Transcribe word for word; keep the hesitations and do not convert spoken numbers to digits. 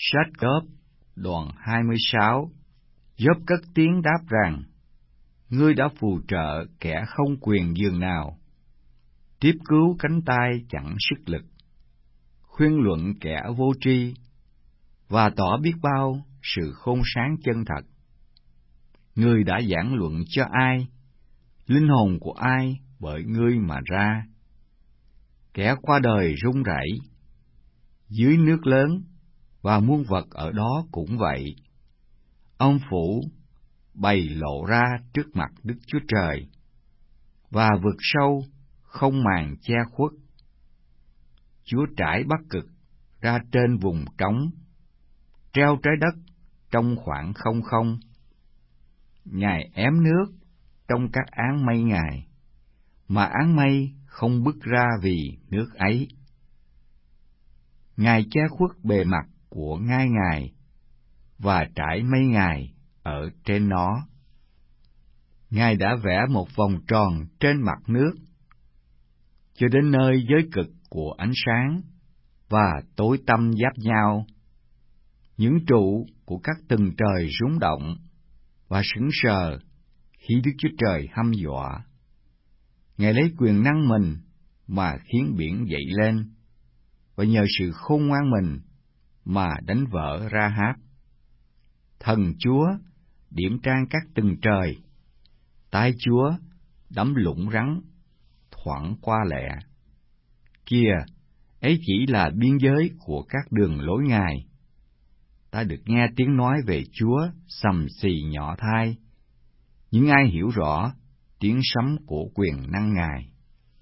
Sách Gióp đoạn hai mươi sáu. Gióp cất tiếng đáp rằng: Ngươi đã phù trợ kẻ không quyền giường nào, tiếp cứu cánh tay chẳng sức lực, khuyên luận kẻ vô tri, và tỏ biết bao sự khôn sáng chân thật. Ngươi đã giảng luận cho ai, linh hồn của ai bởi ngươi mà ra. Kẻ qua đời run rẩy dưới nước lớn, và muôn vật ở đó cũng vậy. Ông phủ bày lộ ra trước mặt Đức Chúa Trời, và vực sâu không màn che khuất. Chúa trải Bắc Cực ra trên vùng trống, treo trái đất trong khoảng không không. Ngài ém nước trong các áng mây Ngài, mà áng mây không bứt ra vì nước ấy. Ngài che khuất bề mặt của ngai Ngài, và trải mây Ngài ở trên nó. Ngài đã vẽ một vòng tròn trên mặt nước, cho đến nơi giới cực của ánh sáng và tối tăm giáp nhau. Những trụ của các tầng trời rúng động và sững sờ khi Đức Chúa Trời hăm dọa. Ngài lấy quyền năng mình mà khiến biển dậy lên, và nhờ sự khôn ngoan mình mà đánh vỡ Ra-háp. Thần Chúa điểm trang các tầng trời, tay Chúa đấm lũng rắn thoảng qua lẹ. Kìa, ấy chỉ là biên giới của các đường lối Ngài. Ta được nghe tiếng nói về Chúa sầm xì nhỏ thai. Những ai hiểu rõ tiếng sấm của quyền năng Ngài.